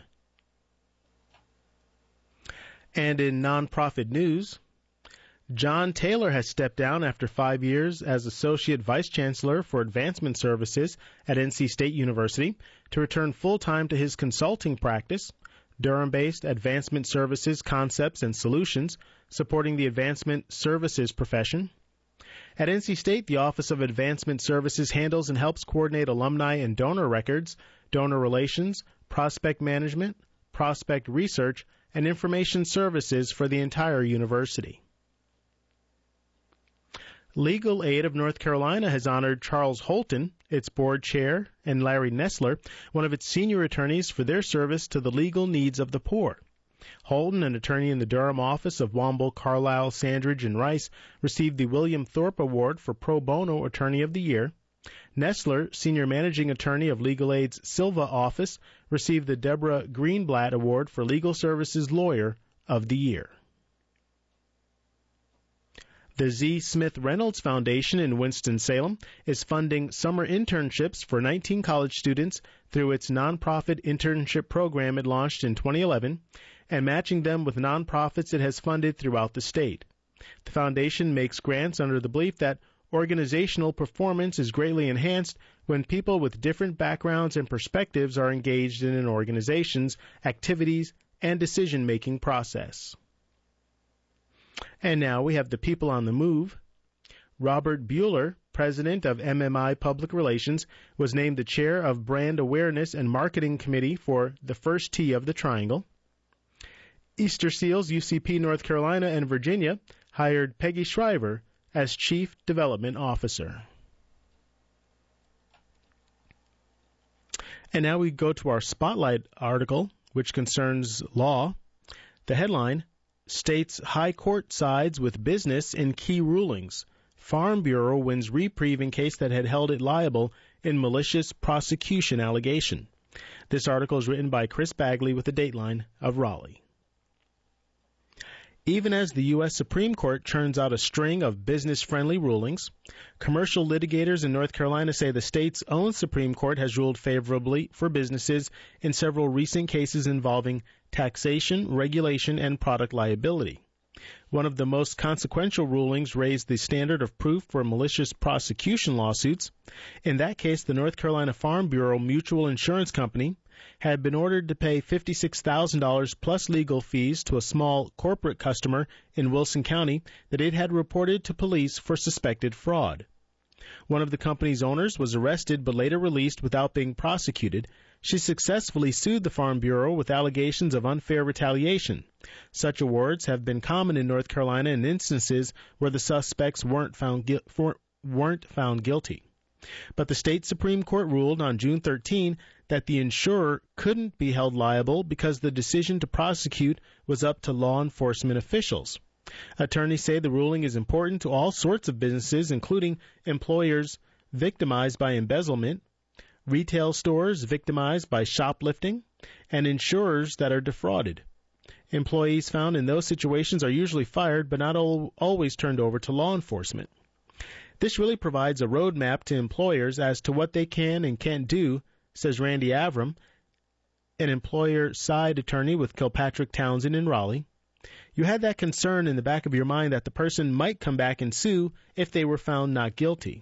And in nonprofit news, John Taylor has stepped down after five years as Associate Vice Chancellor for Advancement Services at N C State University to return full-time to his consulting practice, Durham-based Advancement Services Concepts and Solutions, supporting the advancement services profession. At N C State, the Office of Advancement Services handles and helps coordinate alumni and donor records, donor relations, prospect management, prospect research, and information services for the entire university. Legal Aid of North Carolina has honored Charles Holton, its board chair, and Larry Nessler, one of its senior attorneys, for their service to the legal needs of the poor. Holton, an attorney in the Durham office of Womble, Carlisle, Sandridge, and Rice, received the William Thorpe Award for Pro Bono Attorney of the Year. Nessler, senior managing attorney of Legal Aid's Silva office, received the Deborah Greenblatt Award for Legal Services Lawyer of the Year. The Z. Smith Reynolds Foundation in Winston-Salem is funding summer internships for nineteen college students through its nonprofit internship program it launched in twenty eleven, and matching them with nonprofits it has funded throughout the state. The foundation makes grants under the belief that organizational performance is greatly enhanced when people with different backgrounds and perspectives are engaged in an organization's activities and decision-making process. And now we have the people on the move. Robert Bueller, president of M M I Public Relations, was named the chair of Brand Awareness and Marketing Committee for the First Tee of the Triangle. Easter Seals, U C P North Carolina and Virginia, hired Peggy Shriver as Chief Development Officer. And now we go to our Spotlight article, which concerns law. The headline, States High Court sides with business in key rulings. Farm Bureau wins reprieve in case that had held it liable in malicious prosecution allegation. This article is written by Chris Bagley with the Dateline of Raleigh. Even as the U S Supreme Court churns out a string of business-friendly rulings, commercial litigators in North Carolina say the state's own Supreme Court has ruled favorably for businesses in several recent cases involving taxation, regulation, and product liability. One of the most consequential rulings raised the standard of proof for malicious prosecution lawsuits. In that case, the North Carolina Farm Bureau Mutual Insurance Company had been ordered to pay fifty-six thousand dollars plus legal fees to a small corporate customer in Wilson County that it had reported to police for suspected fraud. One of the company's owners was arrested but later released without being prosecuted. she successfully sued the Farm Bureau with allegations of unfair retaliation. Such awards have been common in North Carolina in instances where the suspects weren't found, gui- for, weren't found guilty. But the state Supreme Court ruled on June thirteenth that the insurer couldn't be held liable because the decision to prosecute was up to law enforcement officials. Attorneys say the ruling is important to all sorts of businesses, including employers victimized by embezzlement, retail stores victimized by shoplifting, and insurers that are defrauded. Employees found in those situations are usually fired but not al- always turned over to law enforcement. This really provides a roadmap to employers as to what they can and can't do, says Randy Avram, an employer side attorney with Kilpatrick Townsend in Raleigh. You had that concern in the back of your mind that the person might come back and sue if they were found not guilty.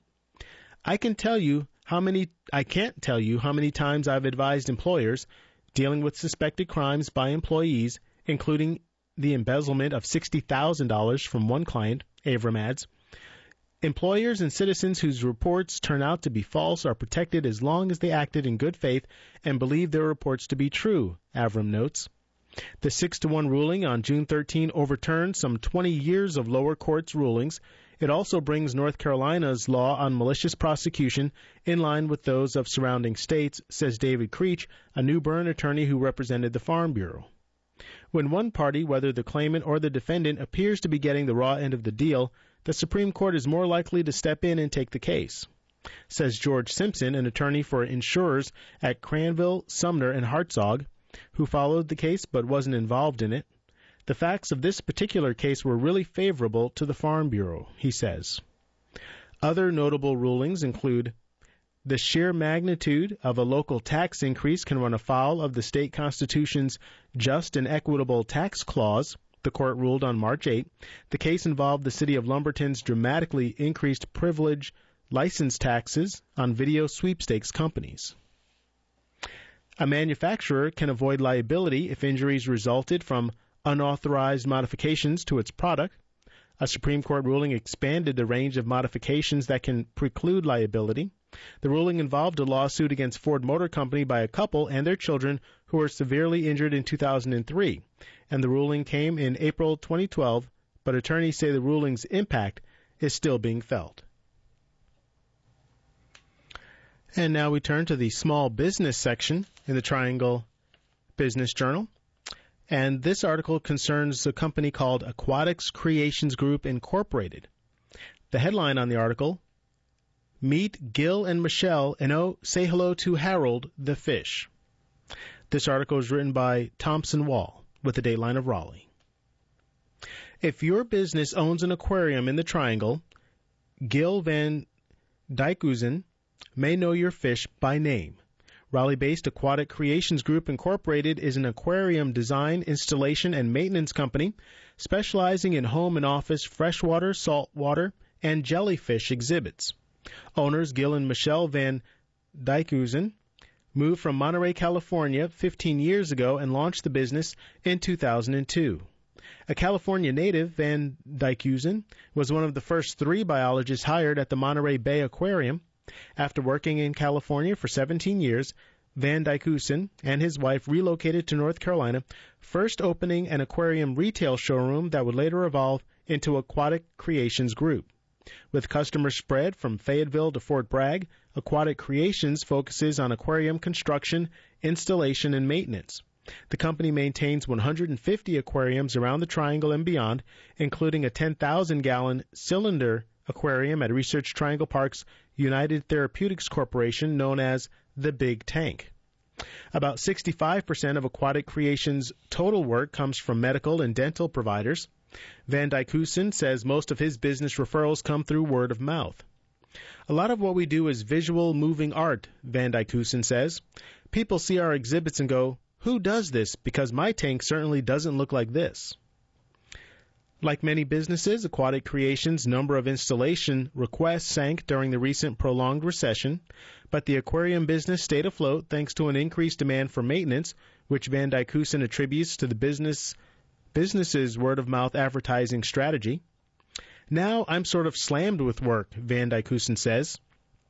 I can tell you how many I can't tell you how many times I've advised employers dealing with suspected crimes by employees, including the embezzlement of sixty thousand dollars from one client, Avram adds. Employers and citizens whose reports turn out to be false are protected as long as they acted in good faith and believe their reports to be true, Avram notes. The six to one ruling on June thirteenth overturned some twenty years of lower courts' rulings. It also brings North Carolina's law on malicious prosecution in line with those of surrounding states, says David Creech, a New Bern attorney who represented the Farm Bureau. When one party, whether the claimant or the defendant, appears to be getting the raw end of the deal, the Supreme Court is more likely to step in and take the case, says George Simpson, an attorney for insurers at Cranville, Sumner, and Hartzog, who followed the case but wasn't involved in it. The facts of this particular case were really favorable to the Farm Bureau, he says. Other notable rulings include the sheer magnitude of a local tax increase can run afoul of the state constitution's just and equitable tax clause, the court ruled on March eighth. The case involved the city of Lumberton's dramatically increased privilege license taxes on video sweepstakes companies. A manufacturer can avoid liability if injuries resulted from unauthorized modifications to its product. A Supreme Court ruling expanded the range of modifications that can preclude liability. The ruling involved a lawsuit against Ford Motor Company by a couple and their children who were severely injured in two thousand three, and the ruling came in April twenty twelve, but attorneys say the ruling's impact is still being felt. And now we turn to the small business section in the Triangle Business Journal. And this article concerns a company called Aquatics Creations Group, Incorporated. The headline on the article, Meet Gil and Michelle and oh, say hello to Harold the fish. This article is written by Thompson Wall with the Dateline of Raleigh. If your business owns an aquarium in the Triangle, Gil Van Dijkhuizen may know your fish by name. Raleigh-based Aquatic Creations Group, Incorporated is an aquarium design, installation, and maintenance company specializing in home and office freshwater, saltwater, and jellyfish exhibits. Owners Gil and Michelle Van Dijkhuizen moved from Monterey, California fifteen years ago and launched the business in two thousand two. A California native, Van Dijkhuizen was one of the first three biologists hired at the Monterey Bay Aquarium. After working in California for seventeen years, Van Dijkhuizen and his wife relocated to North Carolina, first opening an aquarium retail showroom that would later evolve into Aquatic Creations Group. With customers spread from Fayetteville to Fort Bragg, Aquatic Creations focuses on aquarium construction, installation, and maintenance. The company maintains one hundred fifty aquariums around the Triangle and beyond, including a ten thousand gallon cylinder aquarium at Research Triangle Park's United Therapeutics Corporation, known as the Big Tank. About sixty-five percent of Aquatic Creations' total work comes from medical and dental providers. Van Dijkhuizen says most of his business referrals come through word of mouth. A lot of what we do is visual moving art, Van Dijkhuizen says. People see our exhibits and go, who does this? Because my tank certainly doesn't look like this. Like many businesses, Aquatic Creations' number of installation requests sank during the recent prolonged recession, but the aquarium business stayed afloat thanks to an increased demand for maintenance, which Van Dijkhuizen attributes to the business business's word-of-mouth advertising strategy. Now I'm sort of slammed with work, Van Dijkhuizen says.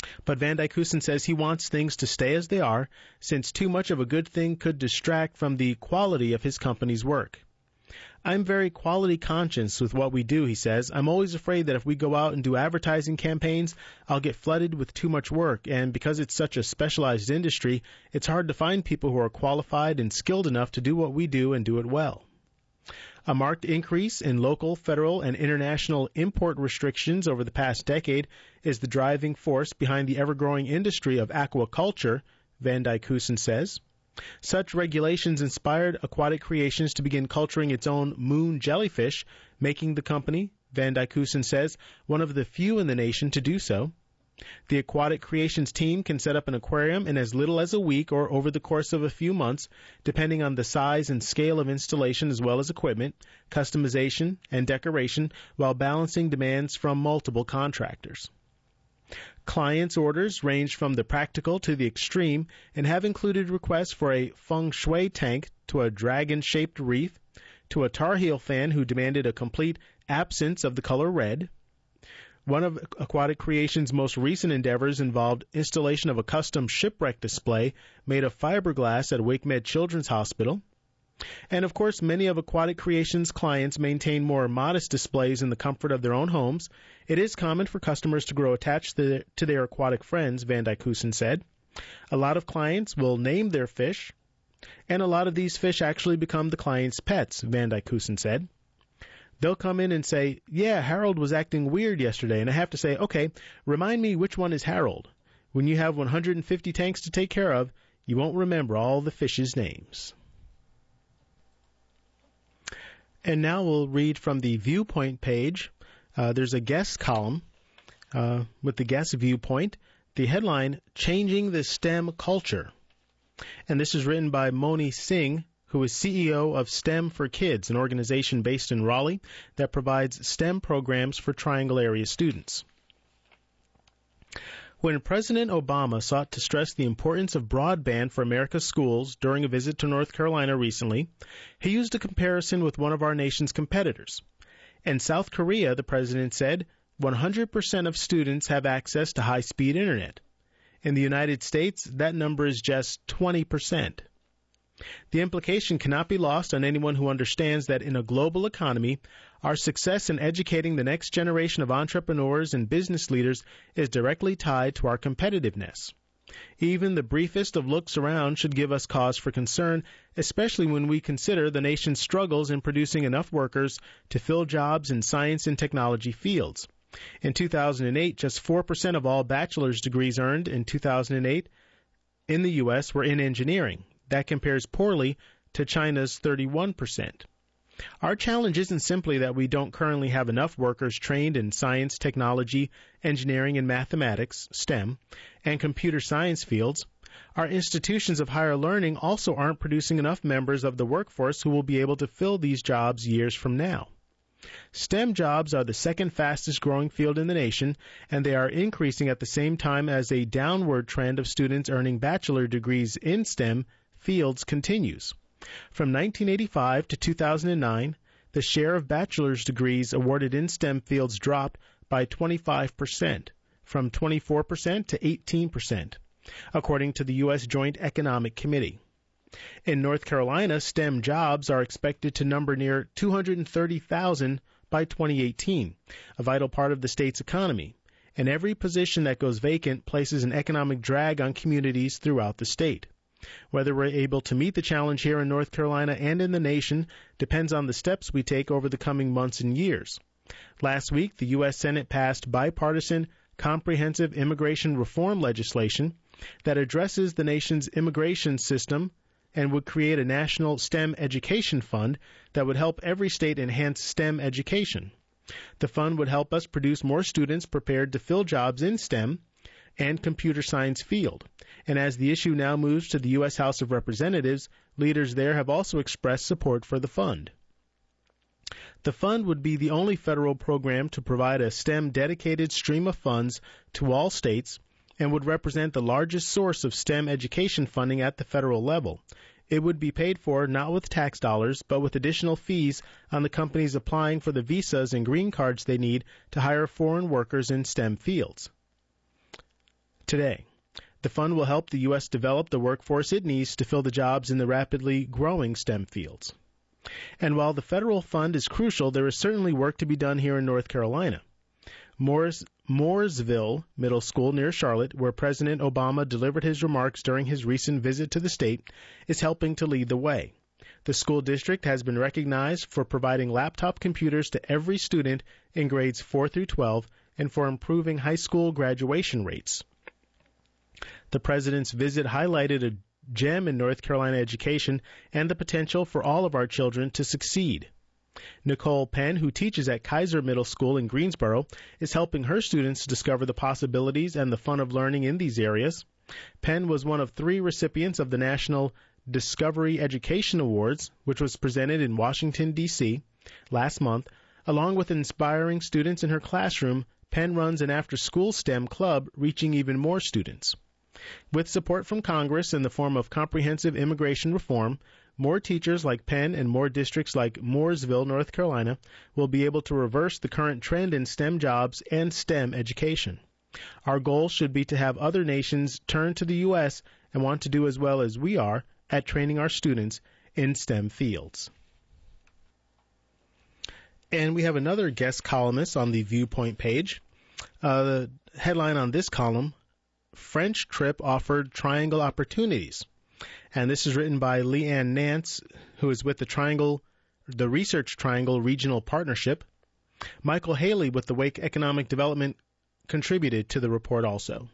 But Van Dijkhuizen says he wants things to stay as they are, since too much of a good thing could distract from the quality of his company's work. I'm very quality conscious with what we do, he says. I'm always afraid that if we go out and do advertising campaigns, I'll get flooded with too much work, and because it's such a specialized industry, it's hard to find people who are qualified and skilled enough to do what we do and do it well. A marked increase in local, federal, and international import restrictions over the past decade is the driving force behind the ever-growing industry of aquaculture, Van Dijkhuizen says. Such regulations inspired Aquatic Creations to begin culturing its own moon jellyfish, making the company, Van Dijkhuizen says, one of the few in the nation to do so. The Aquatic Creations team can set up an aquarium in as little as a week or over the course of a few months, depending on the size and scale of installation as well as equipment, customization, and decoration, while balancing demands from multiple contractors. Clients' orders range from the practical to the extreme and have included requests for a feng shui tank to a dragon-shaped reef to a Tar Heel fan who demanded a complete absence of the color red. One of Aquatic Creations' most recent endeavors involved installation of a custom shipwreck display made of fiberglass at WakeMed Children's Hospital. And, of course, many of Aquatic Creations' clients maintain more modest displays in the comfort of their own homes. It is common for customers to grow attached to their, to their aquatic friends, Van Dijkhuizen said. A lot of clients will name their fish, and a lot of these fish actually become the client's pets, Van Dijkhuizen said. They'll come in and say, yeah, Harold was acting weird yesterday, and I have to say, okay, remind me which one is Harold. When you have one hundred fifty tanks to take care of, you won't remember all the fish's names. And now we'll read from the Viewpoint page. Uh, there's a guest column uh, with the guest viewpoint. The headline, Changing the STEM Culture. And this is written by Moni Singh, who is C E O of STEM for Kids, an organization based in Raleigh that provides STEM programs for Triangle area students. When President Obama sought to stress the importance of broadband for America's schools during a visit to North Carolina recently, he used a comparison with one of our nation's competitors. In South Korea, the president said, one hundred percent of students have access to high-speed internet. In the United States, that number is just twenty percent. The implication cannot be lost on anyone who understands that in a global economy, our success in educating the next generation of entrepreneurs and business leaders is directly tied to our competitiveness. Even the briefest of looks around should give us cause for concern, especially when we consider the nation's struggles in producing enough workers to fill jobs in science and technology fields. In two thousand eight, just four percent of all bachelor's degrees earned in two thousand eight in the U S were in engineering. That compares poorly to China's thirty-one percent. Our challenge isn't simply that we don't currently have enough workers trained in science, technology, engineering, and mathematics, STEM, and computer science fields. Our institutions of higher learning also aren't producing enough members of the workforce who will be able to fill these jobs years from now. STEM jobs are the second fastest growing field in the nation, and they are increasing at the same time as a downward trend of students earning bachelor degrees in STEM fields continues. From nineteen eighty-five to two thousand nine, the share of bachelor's degrees awarded in STEM fields dropped by twenty-five percent, from twenty-four percent to eighteen percent, according to the U S Joint Economic Committee. In North Carolina, STEM jobs are expected to number near two hundred thirty thousand by twenty eighteen, a vital part of the state's economy, and every position that goes vacant places an economic drag on communities throughout the state. Whether we're able to meet the challenge here in North Carolina and in the nation depends on the steps we take over the coming months and years. Last week, the U S Senate passed bipartisan, comprehensive immigration reform legislation that addresses the nation's immigration system and would create a national STEM education fund that would help every state enhance STEM education. The fund would help us produce more students prepared to fill jobs in STEM and computer science field. And as the issue now moves to the U S House of Representatives, leaders there have also expressed support for the fund. The fund would be the only federal program to provide a STEM-dedicated stream of funds to all states and would represent the largest source of STEM education funding at the federal level. It would be paid for not with tax dollars, but with additional fees on the companies applying for the visas and green cards they need to hire foreign workers in STEM fields. today. The fund will help the U S develop the workforce it needs to fill the jobs in the rapidly growing STEM fields. And while the federal fund is crucial, there is certainly work to be done here in North Carolina. Moores, Mooresville Middle School near Charlotte, where President Obama delivered his remarks during his recent visit to the state, is helping to lead the way. The school district has been recognized for providing laptop computers to every student in grades four through twelve and for improving high school graduation rates. The president's visit highlighted a gem in North Carolina education and the potential for all of our children to succeed. Nicole Penn, who teaches at Kaiser Middle School in Greensboro, is helping her students discover the possibilities and the fun of learning in these areas. Penn was one of three recipients of the National Discovery Education Awards, which was presented in Washington, D C last month. Along with inspiring students in her classroom, Penn runs an after-school STEM club reaching even more students. With support from Congress in the form of comprehensive immigration reform, more teachers like Penn and more districts like Mooresville, North Carolina, will be able to reverse the current trend in STEM jobs and STEM education. Our goal should be to have other nations turn to the U S and want to do as well as we are at training our students in STEM fields. And we have another guest columnist on the Viewpoint page. Uh, the headline on this column, French trip offered Triangle opportunities. And this is written by Leanne Nance, who is with the Triangle, the Research Triangle Regional Partnership. Michael Haley with the Wake Economic Development contributed to the report also.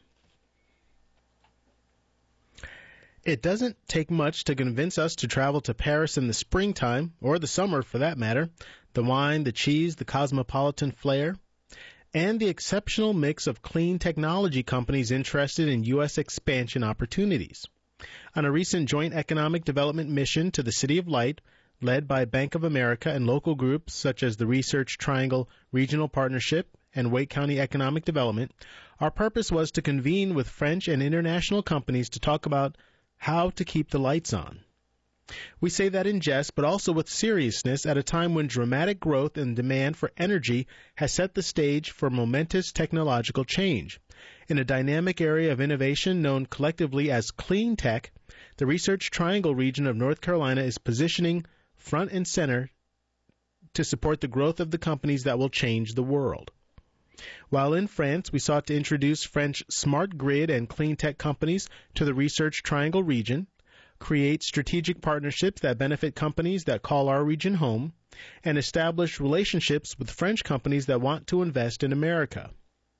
It doesn't take much to convince us to travel to Paris in the springtime, or the summer for that matter. The wine, the cheese, the cosmopolitan flair, and the exceptional mix of clean technology companies interested in U S expansion opportunities. On a recent joint economic development mission to the City of Light, led by Bank of America and local groups such as the Research Triangle Regional Partnership and Wake County Economic Development, our purpose was to convene with French and international companies to talk about how to keep the lights on. We say that in jest, but also with seriousness at a time when dramatic growth and demand for energy has set the stage for momentous technological change. In a dynamic area of innovation known collectively as clean tech, the Research Triangle region of North Carolina is positioning front and center to support the growth of the companies that will change the world. While in France, we sought to introduce French smart grid and clean tech companies to the Research Triangle region, create strategic partnerships that benefit companies that call our region home, and establish relationships with French companies that want to invest in America.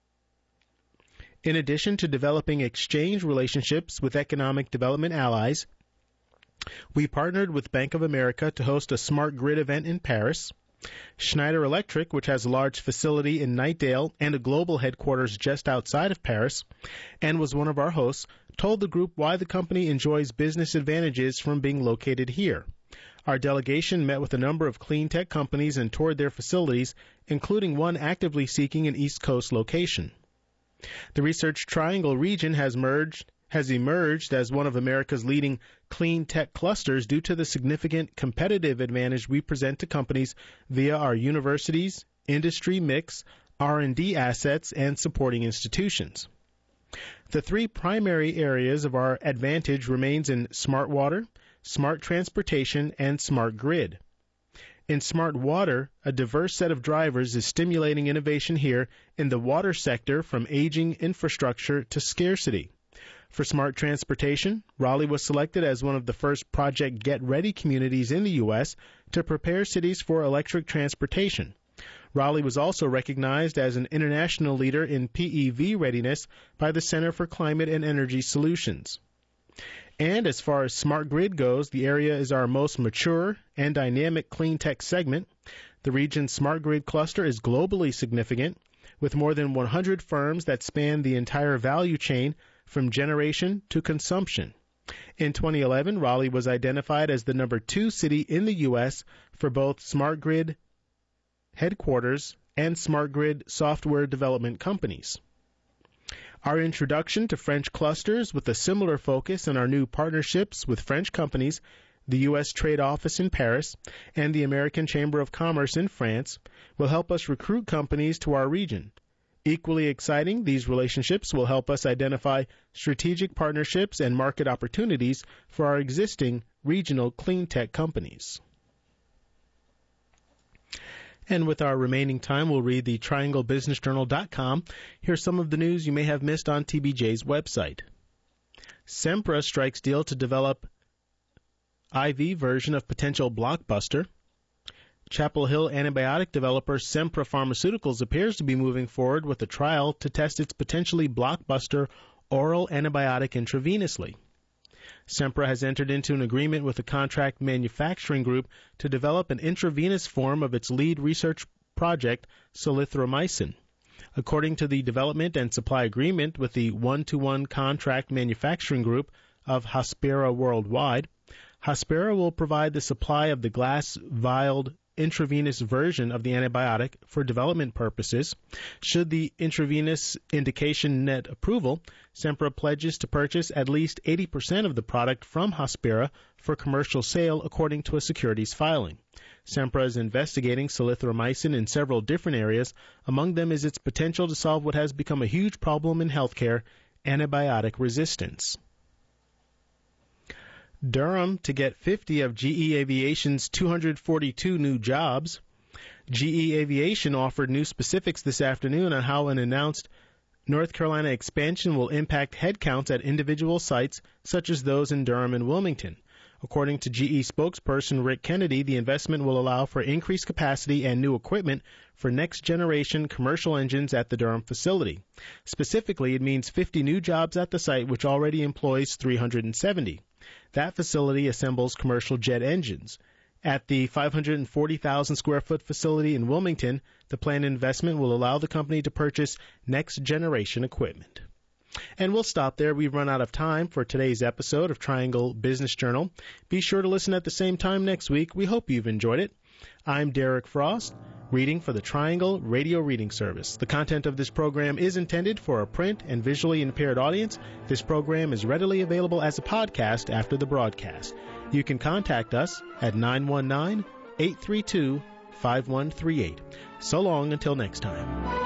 In addition to developing exchange relationships with economic development allies, we partnered with Bank of America to host a smart grid event in Paris. Schneider Electric, which has a large facility in Knightdale and a global headquarters just outside of Paris, and was one of our hosts, told the group why the company enjoys business advantages from being located here. Our delegation met with a number of clean tech companies and toured their facilities, including one actively seeking an East Coast location. The Research Triangle region has merged has emerged as one of America's leading clean tech clusters due to the significant competitive advantage we present to companies via our universities, industry mix, R and D assets, and supporting institutions. The three primary areas of our advantage remains in smart water, smart transportation, and smart grid. In smart water, a diverse set of drivers is stimulating innovation here in the water sector from aging infrastructure to scarcity. For smart transportation, Raleigh was selected as one of the first Project Get Ready communities in the U S to prepare cities for electric transportation. Raleigh was also recognized as an international leader in P E V readiness by the Center for Climate and Energy Solutions. And as far as smart grid goes, the area is our most mature and dynamic clean tech segment. The region's smart grid cluster is globally significant, with more than one hundred firms that span the entire value chain from generation to consumption. In twenty eleven, Raleigh was identified as the number two city in the U S for both smart grid headquarters and smart grid software development companies. Our introduction to French clusters with a similar focus and our new partnerships with French companies, the U S Trade Office in Paris, and the American Chamber of Commerce in France will help us recruit companies to our region. Equally exciting, these relationships will help us identify strategic partnerships and market opportunities for our existing regional clean tech companies. And with our remaining time, we'll read the triangle business journal dot com. Here's some of the news you may have missed on T B J's website. Sempra strikes deal to develop I V version of potential blockbuster. Chapel Hill antibiotic developer Sempra Pharmaceuticals appears to be moving forward with a trial to test its potentially blockbuster oral antibiotic intravenously. Sempra has entered into an agreement with a contract manufacturing group to develop an intravenous form of its lead research project, solithromycin. According to the development and supply agreement with the one-to-one contract manufacturing group of Hospira Worldwide, Hospira will provide the supply of the glass-vialed intravenous version of the antibiotic for development purposes. Should the intravenous indication net approval, Sempra pledges to purchase at least eighty percent of the product from Hospira for commercial sale, according to a securities filing. Sempra is investigating solithromycin in several different areas. Among them is its potential to solve what has become a huge problem in healthcare, antibiotic resistance. Durham to get fifty of G E Aviation's two hundred forty-two new jobs. G E Aviation offered new specifics this afternoon on how an announced North Carolina expansion will impact headcounts at individual sites such as those in Durham and Wilmington. According to G E spokesperson Rick Kennedy, the investment will allow for increased capacity and new equipment for next-generation commercial engines at the Durham facility. Specifically, it means fifty new jobs at the site, which already employs three hundred seventy. That facility assembles commercial jet engines. At the five hundred forty thousand square foot facility in Wilmington, the planned investment will allow the company to purchase next-generation equipment. And we'll stop there. We've run out of time for today's episode of Triangle Business Journal. Be sure to listen at the same time next week. We hope you've enjoyed it. I'm Derek Frost, reading for the Triangle Radio Reading Service. The content of this program is intended for a print and visually impaired audience. This program is readily available as a podcast after the broadcast. You can contact us at nine one nine, eight three two, five one three eight. So long until next time.